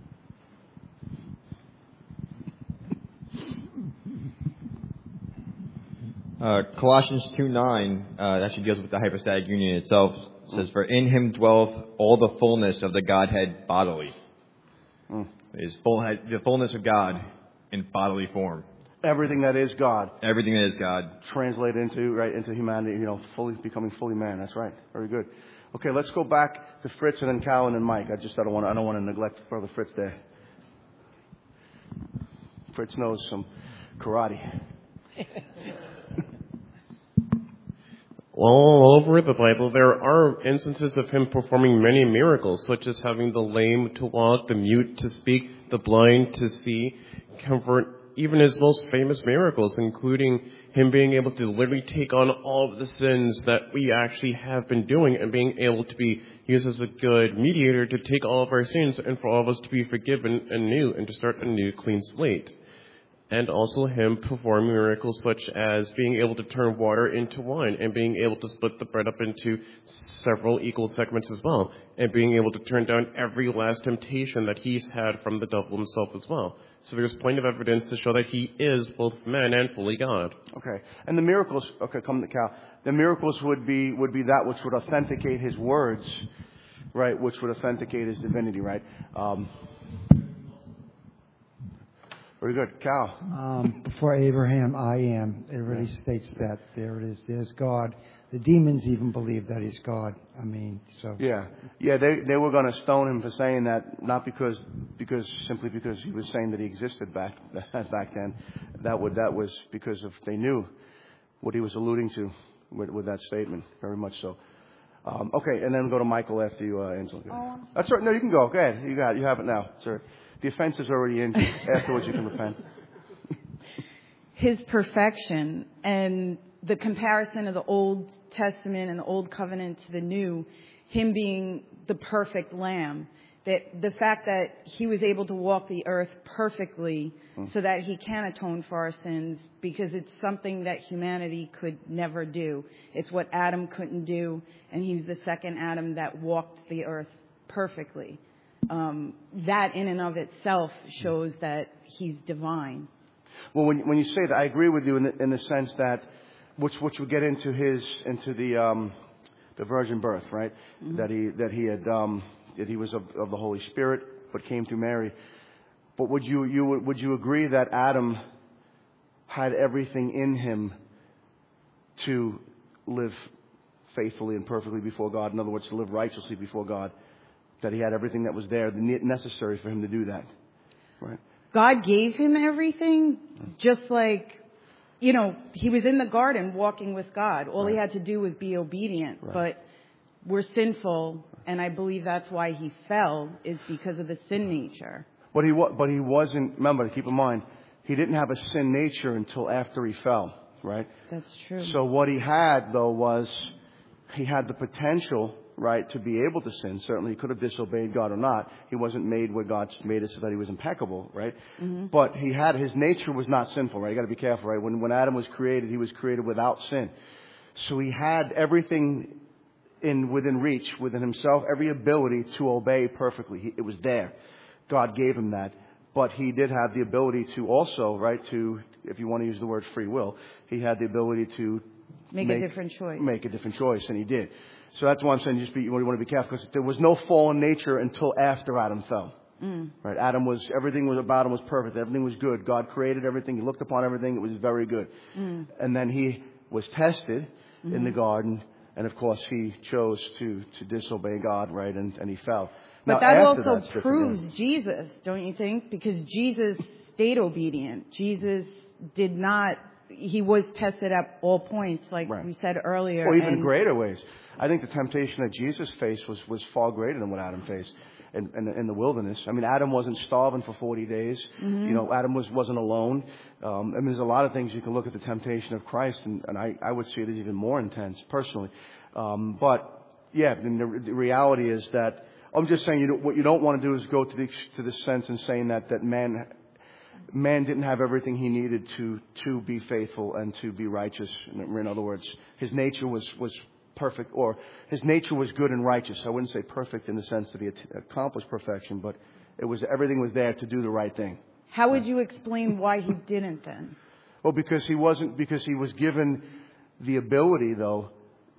Speaker 4: Colossians 2:9 actually deals with the hypostatic union itself. It says, "For in him dwelleth all the fullness of the Godhead bodily." The fullness of God in bodily form.
Speaker 1: Everything that is God.
Speaker 4: Everything that is God.
Speaker 1: Translated into humanity, becoming fully man. That's right. Very good. Okay, let's go back to Fritz and then Calvin and Mike. I don't want to neglect Brother Fritz there. Fritz knows some karate.
Speaker 3: All over the Bible, there are instances of him performing many miracles, such as having the lame to walk, the mute to speak, the blind to see, convert even his most famous miracles, including him being able to literally take on all of the sins that we actually have been doing and being able to be used as a good mediator to take all of our sins and for all of us to be forgiven anew and to start a new clean slate. And also him performing miracles such as being able to turn water into wine and being able to split the bread up into several equal segments as well, and being able to turn down every last temptation that he's had from the devil himself as well. So there's plenty of evidence to show that he is both man and fully God.
Speaker 1: Okay. And the miracles, come to Cal. The miracles would be that which would authenticate his words, right, which would authenticate his divinity, right? Very good. Cal.
Speaker 2: Before Abraham, I am. It already states that. There it is. There's God. The demons even believe that he's God.
Speaker 1: Yeah. They were going to stone him for saying that, not because simply because he was saying that he existed back then. That was because they knew what he was alluding to with that statement. Very much so. Okay, and then go to Michael after you, Angela. That's right. No, you can go. Go ahead. You have it now, sir. The offense is already in. Afterwards, you can repent.
Speaker 5: His perfection and the comparison of the Old Testament and the Old Covenant to the New, him being the perfect lamb, That the fact that he was able to walk the earth perfectly so that he can atone for our sins, because it's something that humanity could never do. It's what Adam couldn't do, and he's the second Adam that walked the earth perfectly. That in and of itself shows that he's divine.
Speaker 1: Well, when you say that, I agree with you in the sense that, which would get into the virgin birth, right? Mm-hmm. That he was of the Holy Spirit, but came through Mary. But would you agree that Adam had everything in him to live faithfully and perfectly before God? In other words, to live righteously before God. That he had everything that was there, necessary for him to do that, right?
Speaker 5: God gave him everything, just like, he was in the garden walking with God. All he had to do was be obedient. Right. But we're sinful, and I believe that's why he fell, is because of the sin nature.
Speaker 1: But he wasn't, remember, keep in mind, he didn't have a sin nature until after he fell, right?
Speaker 5: That's true.
Speaker 1: So what he had, though, was he had the potential, right, to be able to sin. Certainly he could have disobeyed God or not. He wasn't made where God made it so that he was impeccable, right? Mm-hmm. But his nature was not sinful, right? You got to be careful, right? When Adam was created, he was created without sin. So he had everything within reach, within himself, every ability to obey perfectly. It was there. God gave him that. But he did have the ability to also, right, if you want to use the word free will, he had the ability to
Speaker 5: make a different choice.
Speaker 1: Make a different choice, and he did. So that's why I'm saying you want to be careful, because there was no fallen nature until after Adam fell. Right? Everything about him was perfect. Everything was good. God created everything. He looked upon everything. It was very good. And then he was tested in the garden, and of course he chose to disobey God, right? And he fell.
Speaker 5: But that also proves Jesus, don't you think? Because Jesus stayed obedient. Jesus did not. He was tested at all points, like we said earlier.
Speaker 1: Or even greater ways. I think the temptation that Jesus faced was far greater than what Adam faced in the wilderness. I mean, Adam wasn't starving for 40 days. Mm-hmm. Adam wasn't alone. There's a lot of things you can look at the temptation of Christ, and I would see it as even more intense, personally. But, yeah, the reality is that, I'm just saying, what you don't want to do is go to the sense in saying that man didn't have everything he needed to be faithful and to be righteous. In other words, his nature was perfect, or his nature was good and righteous. I wouldn't say perfect in the sense that he accomplished perfection, but everything was there to do the right thing.
Speaker 5: How would you explain why he didn't then?
Speaker 1: Well, because he was given the ability, though,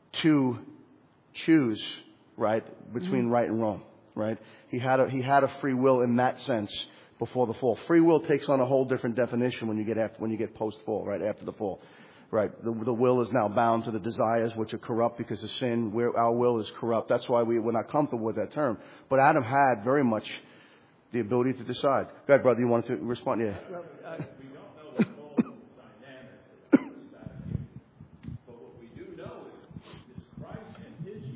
Speaker 1: to choose, right, between right and wrong, right? He had a free will in that sense before the fall. Free will takes on a whole different definition when you get post fall, right, after the fall. Right, the will is now bound to the desires which are corrupt because of sin. Our will is corrupt. That's why we're not comfortable with that term. But Adam had very much the ability to decide. Go ahead, brother. You wanted to respond? Yeah.
Speaker 9: We don't know what all the dynamics of that, but what we do know is Christ in his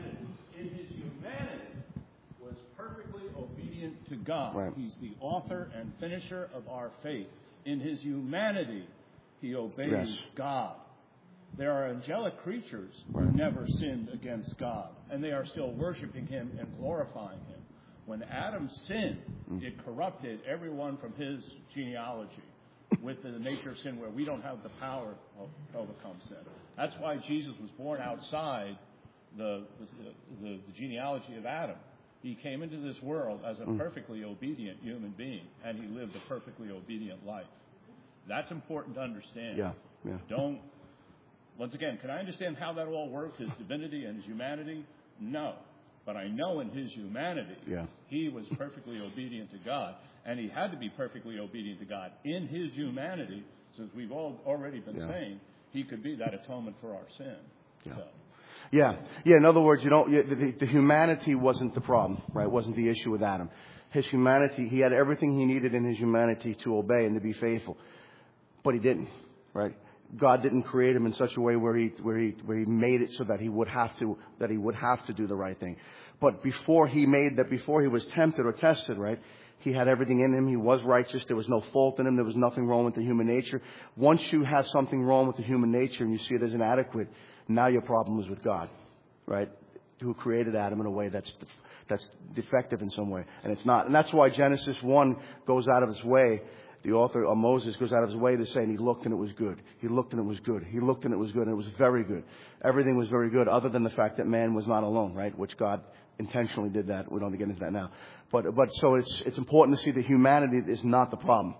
Speaker 9: humanity was perfectly obedient to God. Right. He's the author and finisher of our faith. In his humanity, he obeys God. There are angelic creatures who never sinned against God, and they are still worshiping him and glorifying him. When Adam sinned, it corrupted everyone from his genealogy with the nature of sin, where we don't have the power to overcome sin. That's why Jesus was born outside the genealogy of Adam. He came into this world as a perfectly obedient human being, and he lived a perfectly obedient life. That's important to understand. Yeah. Once again, can I understand how that all works, his divinity and his humanity? No. But I know in his humanity, he was perfectly obedient to God, and he had to be perfectly obedient to God. In his humanity, since we've already been saying, he could be that atonement for our sin.
Speaker 1: Yeah. So. Yeah. In other words, the humanity wasn't the problem, right? It wasn't the issue with Adam. His humanity, he had everything he needed in his humanity to obey and to be faithful. But he didn't, right? God didn't create him in such a way where he made it so that he would have to do the right thing. But before he was tempted or tested, right? He had everything in him. He was righteous. There was no fault in him. There was nothing wrong with the human nature. Once you have something wrong with the human nature and you see it as inadequate, now your problem is with God, right? Who created Adam in a way that's that's defective in some way. And it's not. And that's why Genesis 1 goes out of its way. The author, Moses, goes out of his way to say, and he looked and it was good. He looked and it was good. He looked and it was good, and it was very good. Everything was very good, other than the fact that man was not alone, right? Which God intentionally did that. We don't have to get into that now. But so it's important to see that humanity is not the problem.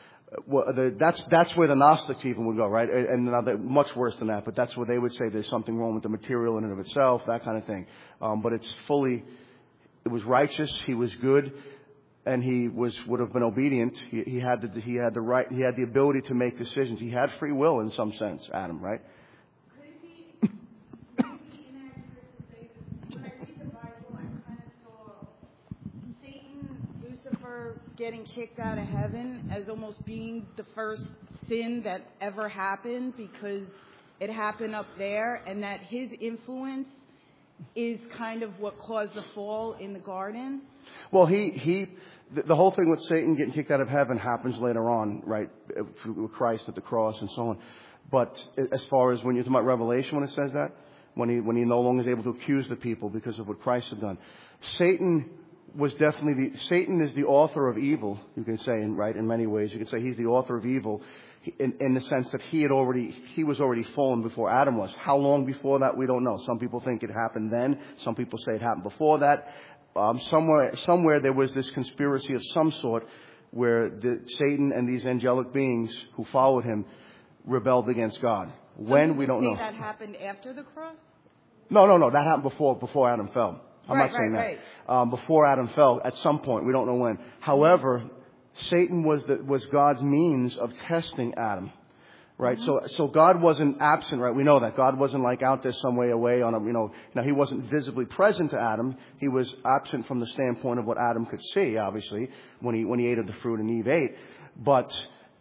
Speaker 1: That's where the Gnostics even would go, right? And now much worse than that, but that's where they would say there's something wrong with the material in and of itself, that kind of thing. But it was righteous. He was good. And he would have been obedient. He had the ability to make decisions. He had free will in some sense, Adam, right?
Speaker 5: Could it be inaccurate to say that when I read the Bible, I kind of saw Satan, Lucifer getting kicked out of heaven as almost being the first sin that ever happened because it happened up there, and that his influence is kind of what caused the fall in the garden?
Speaker 1: Well, the whole thing with Satan getting kicked out of heaven happens later on, right, with Christ at the cross and so on. But as far as when you're talking about Revelation, when it says that, when he no longer is able to accuse the people because of what Christ had done, Satan is the author of evil, you can say, right, in many ways. You can say he's the author of evil in the sense that he was already fallen before Adam was. How long before that, we don't know. Some people think it happened then. Some people say it happened before that. Somewhere there was this conspiracy of some sort where Satan and these angelic beings who followed him rebelled against God. When, we don't know.
Speaker 5: That happened after the cross?
Speaker 1: No. That happened before Adam fell. I'm not saying that. Before Adam fell, at some point, we don't know when. However, Satan was God's means of testing Adam. Right? Mm-hmm. So God wasn't absent, right? We know that. God wasn't like out there some way away now he wasn't visibly present to Adam. He was absent from the standpoint of what Adam could see, obviously, when he ate of the fruit and Eve ate. But,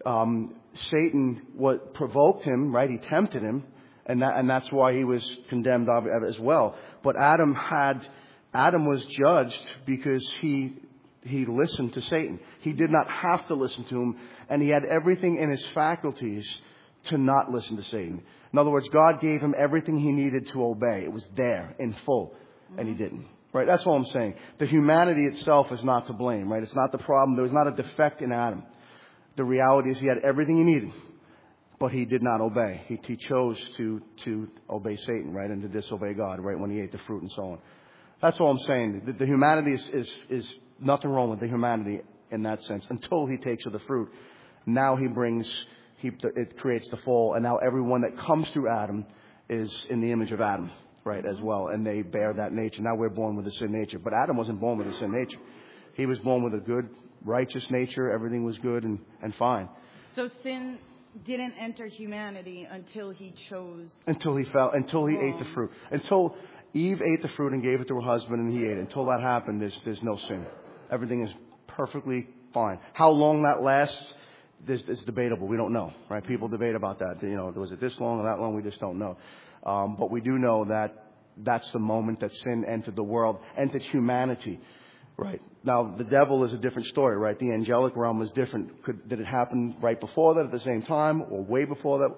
Speaker 1: Satan provoked him, right? He tempted him, and that's why he was condemned as well. But Adam was judged because he listened to Satan. He did not have to listen to him, and he had everything in his faculties to not listen to Satan. In other words, God gave him everything he needed to obey. It was there in full, and he didn't. Right? That's all I'm saying. The humanity itself is not to blame, right? It's not the problem. There was not a defect in Adam. The reality is he had everything he needed, but he did not obey. He chose to obey Satan, right, and to disobey God, right, when he ate the fruit and so on. That's all I'm saying. The humanity is nothing wrong with the humanity in that sense until he takes of the fruit. Now it creates the fall, and now everyone that comes through Adam is in the image of Adam, right, as well, and they bear that nature. Now we're born with a sin nature, but Adam wasn't born with a sin nature. He was born with a good, righteous nature. Everything was good and fine.
Speaker 5: So sin didn't enter humanity until he chose.
Speaker 1: Until he fell, until he ate the fruit. Until Eve ate the fruit and gave it to her husband and he ate it. Until that happened, there's no sin. Everything is perfectly fine. How long that lasts, it's debatable. We don't know, right? People debate about that. Was it this long or that long? We just don't know. But we do know that that's the moment that sin entered the world, entered humanity, right? Now, the devil is a different story, right? The angelic realm was different. Did it happen right before that, at the same time, or way before that?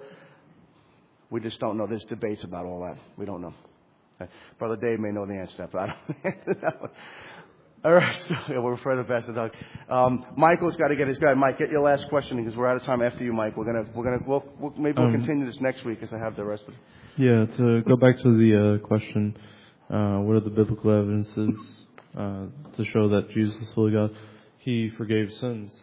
Speaker 1: We just don't know. There's debates about all that. We don't know. Okay. Brother Dave may know the answer to that, but I don't know. All right, so we're further past the Doug. Michael's got to get his guy. Mike, get your last question because we're out of time after you, Mike. We'll continue this next week as I have the rest of it.
Speaker 6: Yeah, to go back to the question, what are the biblical evidences to show that Jesus is fully God? He forgave sins.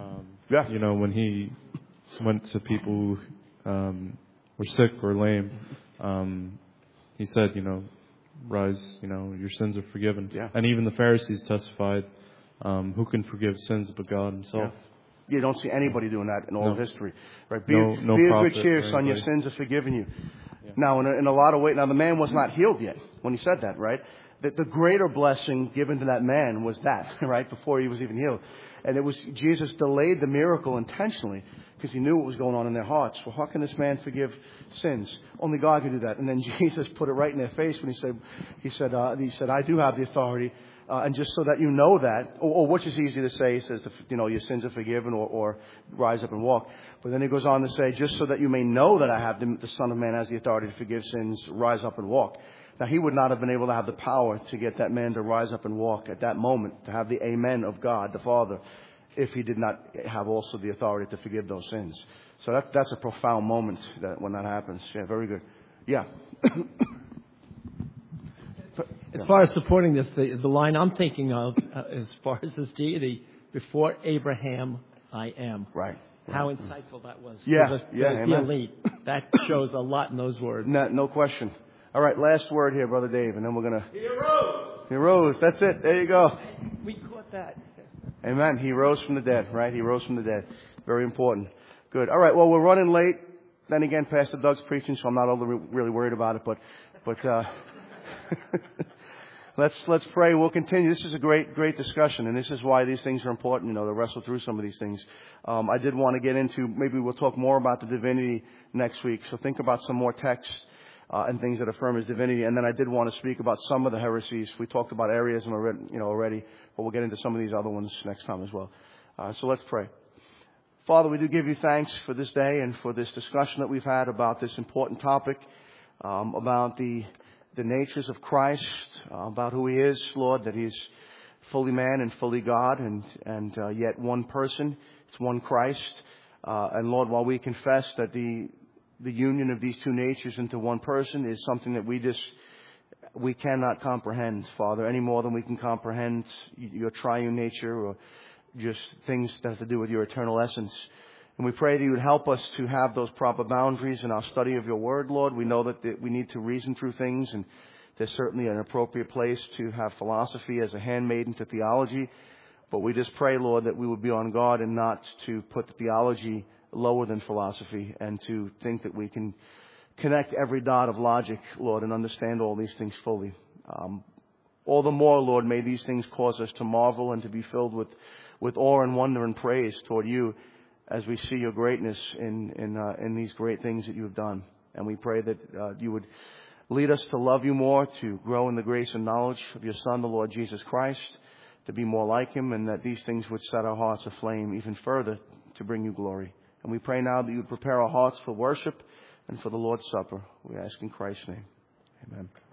Speaker 6: When he went to people who were sick or lame, he said, rise, your sins are forgiven. Yeah. And even the Pharisees testified, who can forgive sins but God himself?
Speaker 1: Yeah. You don't see anybody doing that in all of history. Right? Be of good cheer, son, your sins are forgiven you. Yeah. Now, in a lot of ways, the man was not healed yet when he said that, right? The greater blessing given to that man was that, right, before he was even healed. And it was Jesus delayed the miracle intentionally because he knew what was going on in their hearts. Well, how can this man forgive sins? Only God can do that. And then Jesus put it right in their face when he said, I do have the authority. And just so that you know that, or which is easy to say, he says, your sins are forgiven or rise up and walk. But then he goes on to say, just so that you may know that I have the Son of Man has the authority to forgive sins, rise up and walk. Now, he would not have been able to have the power to get that man to rise up and walk at that moment, to have the amen of God, the Father, if he did not have also the authority to forgive those sins. So that's a profound moment when that happens. Yeah, very good. Yeah.
Speaker 8: As far as supporting this, the line I'm thinking of, as far as this deity, before Abraham, I am.
Speaker 1: Right.
Speaker 8: How insightful that was.
Speaker 1: Yeah,
Speaker 8: the elite. That shows a lot in those words.
Speaker 1: No question. All right, last word here, Brother Dave, and then we're going to...
Speaker 8: He arose.
Speaker 1: He rose. That's it. There you go.
Speaker 8: We caught that.
Speaker 1: Amen. He rose from the dead, right? He rose from the dead. Very important. Good. All right, well, we're running late. Then again, Pastor Doug's preaching, so I'm not really worried about it, but let's pray. We'll continue. This is a great discussion, and this is why these things are important, to wrestle through some of these things. I did want to get into, maybe we'll talk more about the divinity next week, so think about some more texts and things that affirm his divinity. And then I did want to speak about some of the heresies. We talked about areas already, but we'll get into some of these other ones next time as well. So let's pray. Father, we do give you thanks for this day and for this discussion that we've had about this important topic, about the natures of Christ, about who he is, Lord, that he's fully man and fully God, and yet one person. It's one Christ. And Lord, while we confess that the union of these two natures into one person is something that we cannot comprehend, Father, any more than we can comprehend your triune nature or just things that have to do with your eternal essence. And we pray that you would help us to have those proper boundaries in our study of your word, Lord. We know that we need to reason through things, and there's certainly an appropriate place to have philosophy as a handmaiden to theology. But we just pray, Lord, that we would be on guard and not to put the theology lower than philosophy and to think that we can connect every dot of logic, Lord, and understand all these things fully. All the more, Lord, may these things cause us to marvel and to be filled with awe and wonder and praise toward you as we see your greatness in these great things that you have done. And we pray that you would lead us to love you more, to grow in the grace and knowledge of your Son, the Lord Jesus Christ, to be more like him, and that these things would set our hearts aflame even further to bring you glory. And we pray now that you would prepare our hearts for worship and for the Lord's Supper. We ask in Christ's name. Amen.